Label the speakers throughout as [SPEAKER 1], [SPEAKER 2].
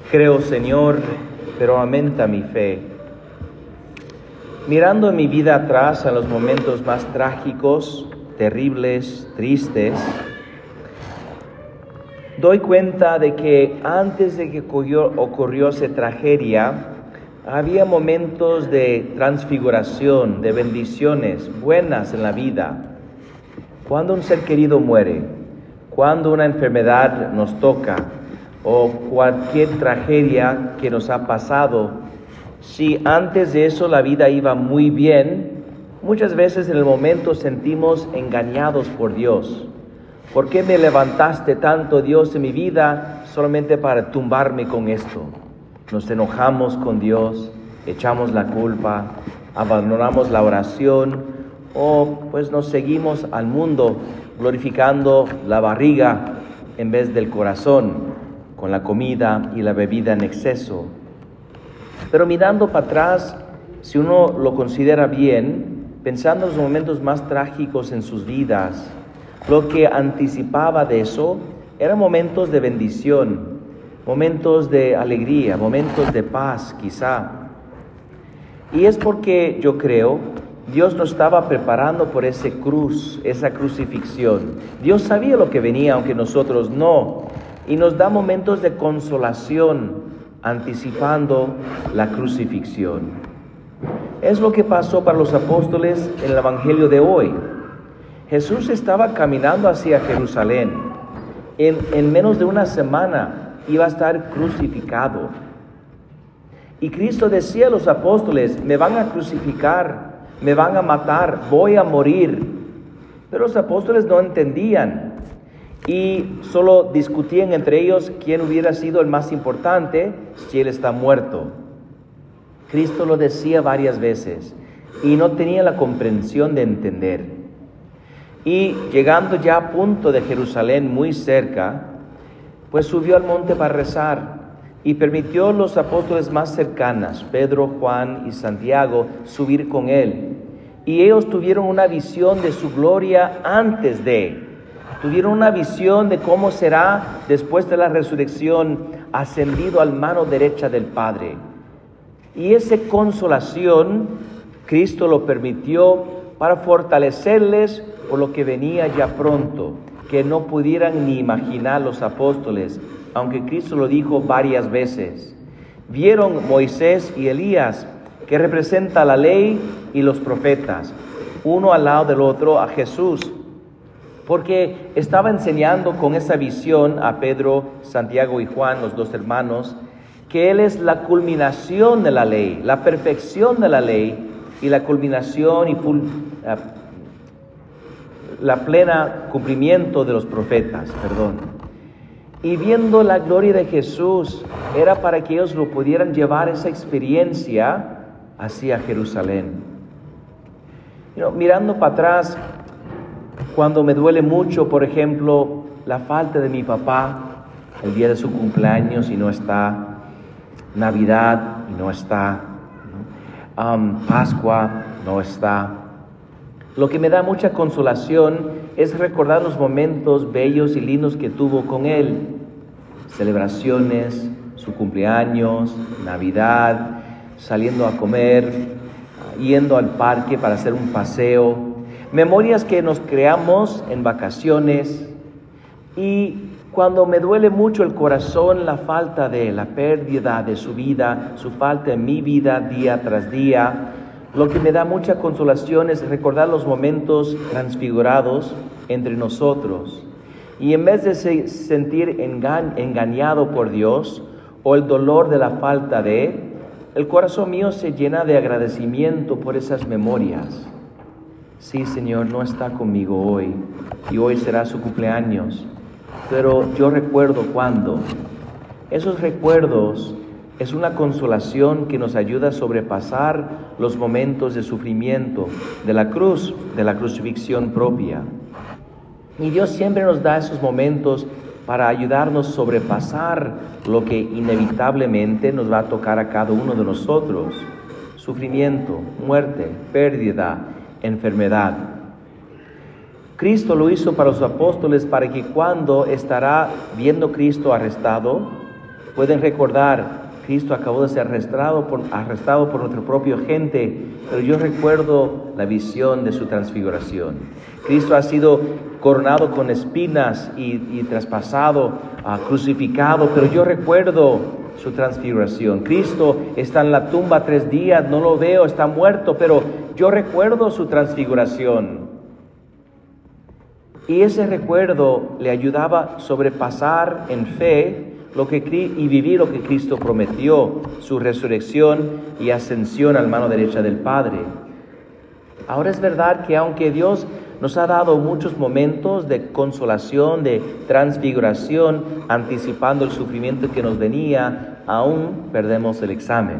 [SPEAKER 1] Creo, Señor, pero aumenta mi fe. Mirando en mi vida atrás a los momentos más trágicos, terribles, tristes, doy cuenta de que antes de que ocurrió esa tragedia, había momentos de transfiguración, de bendiciones buenas en la vida. Cuando un ser querido muere, cuando una enfermedad nos toca, o cualquier tragedia que nos ha pasado, si antes de eso la vida iba muy bien, muchas veces en el momento sentimos engañados por Dios. ¿Por qué me levantaste tanto, Dios, en mi vida solamente para tumbarme con esto? Nos enojamos con Dios, echamos la culpa, abandonamos la oración o pues nos seguimos al mundo glorificando la barriga en vez del corazón, con la comida y la bebida en exceso. Pero mirando para atrás, si uno lo considera bien, pensando en los momentos más trágicos en sus vidas, lo que anticipaba de eso eran momentos de bendición, momentos de alegría, momentos de paz quizá. Y es porque yo creo, Dios nos estaba preparando por esa cruz, esa crucifixión. Dios sabía lo que venía, aunque nosotros no. Y nos da momentos de consolación, anticipando la crucifixión. Es lo que pasó para los apóstoles en el Evangelio de hoy. Jesús estaba caminando hacia Jerusalén. En menos de una semana iba a estar crucificado. Y Cristo decía a los apóstoles, me van a crucificar, me van a matar, voy a morir. Pero los apóstoles no entendían. Y solo discutían entre ellos quién hubiera sido el más importante si él está muerto. Cristo lo decía varias veces y no tenía la comprensión de entender. Y llegando ya a punto de Jerusalén, muy cerca, pues subió al monte para rezar y permitió a los apóstoles más cercanos, Pedro, Juan y Santiago, subir con él. Y ellos tuvieron una visión de su gloria antes de. Tuvieron una visión de cómo será después de la resurrección, ascendido al mano derecha del Padre. Y esa consolación, Cristo lo permitió para fortalecerles por lo que venía ya pronto, que no pudieran ni imaginar los apóstoles, aunque Cristo lo dijo varias veces. Vieron Moisés y Elías, que representa la ley y los profetas, uno al lado del otro a Jesús, porque estaba enseñando con esa visión a Pedro, Santiago y Juan, los dos hermanos, que Él es la culminación de la ley, la perfección de la ley y la culminación y la plena cumplimiento de los profetas, Y viendo la gloria de Jesús, era para que ellos lo pudieran llevar esa experiencia hacia Jerusalén. Mirando para atrás, cuando me duele mucho, por ejemplo, la falta de mi papá, el día de su cumpleaños y no está, Navidad y no está, Pascua no está. Lo que me da mucha consolación es recordar los momentos bellos y lindos que tuvo con él. Celebraciones, su cumpleaños, Navidad, saliendo a comer, yendo al parque para hacer un paseo. Memorias que nos creamos en vacaciones. Y cuando me duele mucho el corazón la falta de la pérdida de su vida, su falta en mi vida día tras día, lo que me da mucha consolación es recordar los momentos transfigurados entre nosotros. Y en vez de sentir engañado por Dios o el dolor de la falta de, el corazón mío se llena de agradecimiento por esas memorias. Sí, Señor, no está conmigo hoy y hoy será su cumpleaños, pero yo recuerdo cuando. Esos recuerdos es una consolación que nos ayuda a sobrepasar los momentos de sufrimiento de la cruz, de la crucifixión propia. Y Dios siempre nos da esos momentos para ayudarnos a sobrepasar lo que inevitablemente nos va a tocar a cada uno de nosotros. Sufrimiento, muerte, pérdida, enfermedad. Cristo lo hizo para los apóstoles para que cuando estará viendo Cristo arrestado, Pueden recordar, Cristo acabó de ser arrestado por nuestra propia gente, pero yo recuerdo la visión de su transfiguración. Cristo ha sido coronado con espinas y traspasado, crucificado, pero yo recuerdo su transfiguración. Cristo está en la tumba 3 días, no lo veo, está muerto, pero yo recuerdo su transfiguración. Y ese recuerdo le ayudaba a sobrepasar en fe y vivir lo que Cristo prometió, su resurrección y ascensión al mano derecha del Padre. Ahora es verdad que aunque Dios nos ha dado muchos momentos de consolación, de transfiguración, anticipando el sufrimiento que nos venía, aún perdemos el examen.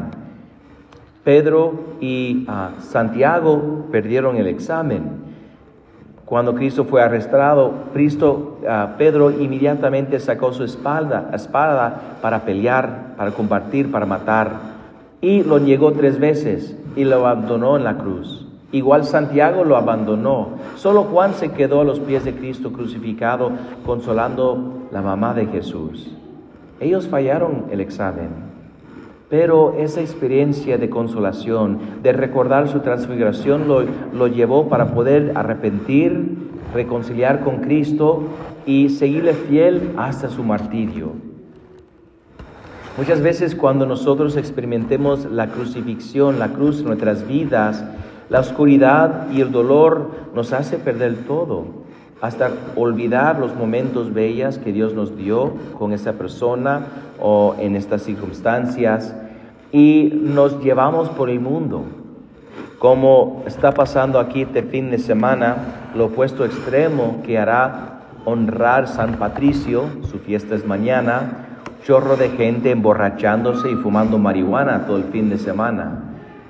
[SPEAKER 1] Pedro y Santiago perdieron el examen. Cuando Cristo fue arrestado, Pedro inmediatamente sacó su espada para pelear, para combatir, para matar. Y lo negó 3 veces y lo abandonó en la cruz. Igual Santiago lo abandonó. Solo Juan se quedó a los pies de Cristo crucificado, consolando la mamá de Jesús. Ellos fallaron el examen. Pero esa experiencia de consolación, de recordar su transfiguración, lo llevó para poder arrepentir, reconciliar con Cristo y seguirle fiel hasta su martirio. Muchas veces cuando nosotros experimentemos la crucifixión, la cruz en nuestras vidas, la oscuridad y el dolor nos hace perder todo, hasta olvidar los momentos bellos que Dios nos dio con esa persona o en estas circunstancias, y nos llevamos por el mundo. Como está pasando aquí este fin de semana, lo opuesto extremo que hará honrar San Patricio, su fiesta es mañana, chorro de gente emborrachándose y fumando marihuana todo el fin de semana.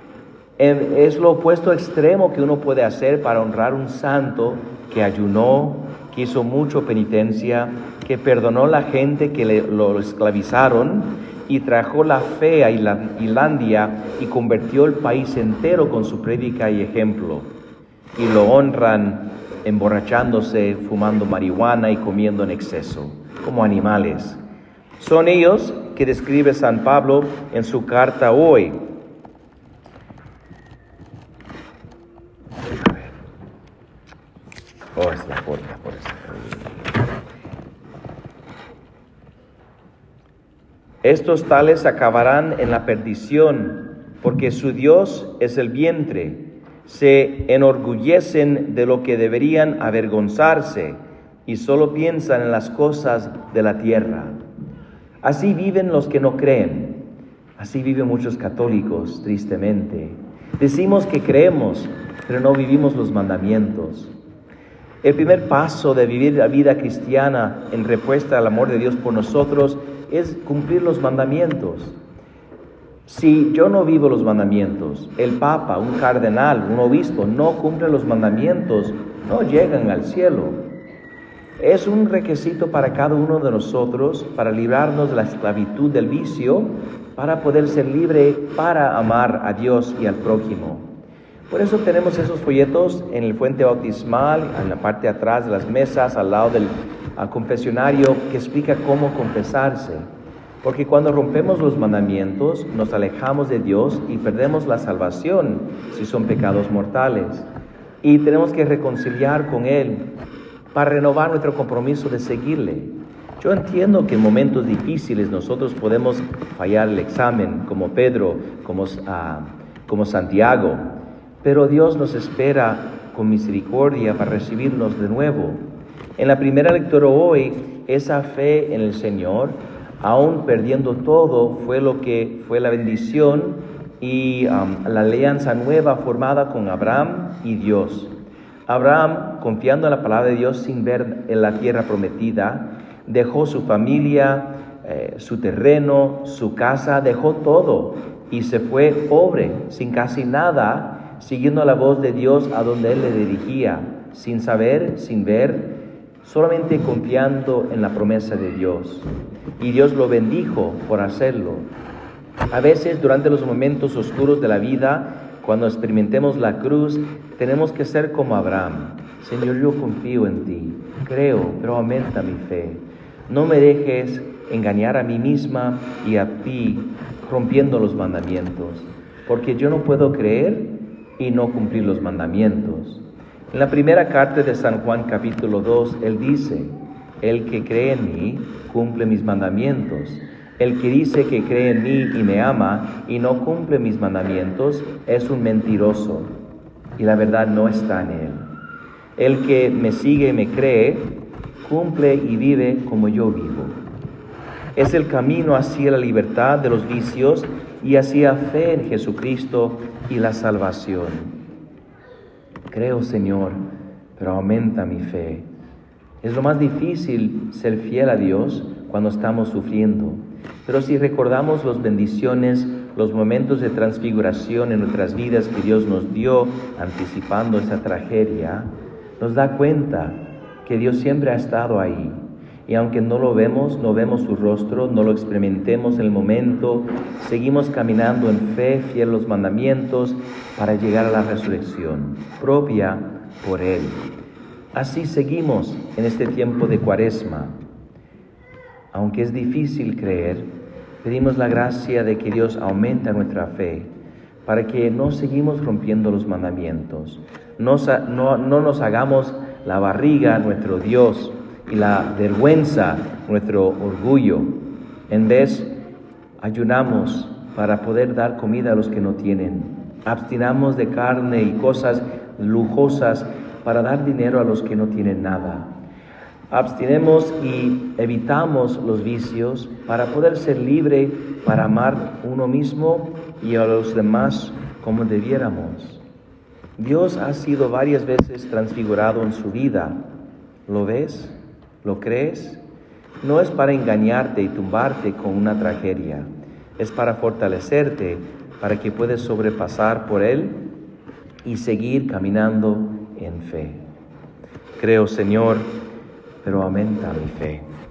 [SPEAKER 1] Es lo opuesto extremo que uno puede hacer para honrar un santo que ayunó, que hizo mucho penitencia, que perdonó a la gente que lo esclavizaron y trajo la fe a Islandia y convirtió el país entero con su prédica y ejemplo. Y lo honran emborrachándose, fumando marihuana y comiendo en exceso, como animales. Son ellos que describe San Pablo en su carta hoy. Es la puerta, por eso. Estos tales acabarán en la perdición, porque su Dios es el vientre. Se enorgullecen de lo que deberían avergonzarse y solo piensan en las cosas de la tierra. Así viven los que no creen. Así viven muchos católicos, tristemente. Decimos que creemos, pero no vivimos los mandamientos. El primer paso de vivir la vida cristiana en respuesta al amor de Dios por nosotros es cumplir los mandamientos. Si yo no vivo los mandamientos, el Papa, un cardenal, un obispo no cumple los mandamientos, no llegan al cielo. Es un requisito para cada uno de nosotros para librarnos de la esclavitud del vicio, para poder ser libre para amar a Dios y al prójimo. Por eso tenemos esos folletos en el fuente bautismal, en la parte de atrás de las mesas, al lado del confesionario, que explica cómo confesarse. Porque cuando rompemos los mandamientos, nos alejamos de Dios y perdemos la salvación si son pecados mortales. Y tenemos que reconciliar con Él para renovar nuestro compromiso de seguirle. Yo entiendo que en momentos difíciles nosotros podemos fallar el examen, como Pedro, como Santiago. Pero Dios nos espera con misericordia para recibirnos de nuevo. En la primera lectura hoy, esa fe en el Señor, aún perdiendo todo, fue lo que fue la bendición y la alianza nueva formada con Abraham y Dios. Abraham, confiando en la palabra de Dios sin ver en la tierra prometida, dejó su familia, su terreno, su casa, dejó todo y se fue pobre, sin casi nada, siguiendo la voz de Dios a donde Él le dirigía, sin saber, sin ver, solamente confiando en la promesa de Dios. Y Dios lo bendijo por hacerlo. A veces, durante los momentos oscuros de la vida, cuando experimentemos la cruz, tenemos que ser como Abraham. Señor, yo confío en ti, creo, pero aumenta mi fe. No me dejes engañar a mí misma y a ti, rompiendo los mandamientos, porque yo no puedo creer y no cumplir los mandamientos. En la primera carta de San Juan capítulo 2, él dice: el que cree en mí cumple mis mandamientos. El que dice que cree en mí y me ama y no cumple mis mandamientos es un mentiroso, y la verdad no está en él. El que me sigue y me cree, cumple y vive como yo vivo. Es el camino hacia la libertad de los vicios y hacia fe en Jesucristo y la salvación. Creo, Señor, pero aumenta mi fe. Es lo más difícil ser fiel a Dios cuando estamos sufriendo. Pero si recordamos las bendiciones, los momentos de transfiguración en nuestras vidas que Dios nos dio anticipando esa tragedia, nos da cuenta que Dios siempre ha estado ahí. Y aunque no lo vemos, no vemos su rostro, no lo experimentemos en el momento, seguimos caminando en fe, fiel a los mandamientos, para llegar a la resurrección, propia por Él. Así seguimos en este tiempo de Cuaresma. Aunque es difícil creer, pedimos la gracia de que Dios aumente nuestra fe, para que no seguimos rompiendo los mandamientos. No nos hagamos la barriga nuestro Dios y la vergüenza nuestro orgullo. En vez, ayunamos para poder dar comida a los que no tienen. Abstinamos de carne y cosas lujosas para dar dinero a los que no tienen nada. Abstinemos y evitamos los vicios para poder ser libre para amar uno mismo y a los demás como debiéramos. Dios ha sido varias veces transfigurado en su vida. ¿Lo ves? ¿Lo crees? No es para engañarte y tumbarte con una tragedia. Es para fortalecerte, para que puedas sobrepasar por Él y seguir caminando en fe. Creo, Señor, pero aumenta mi fe.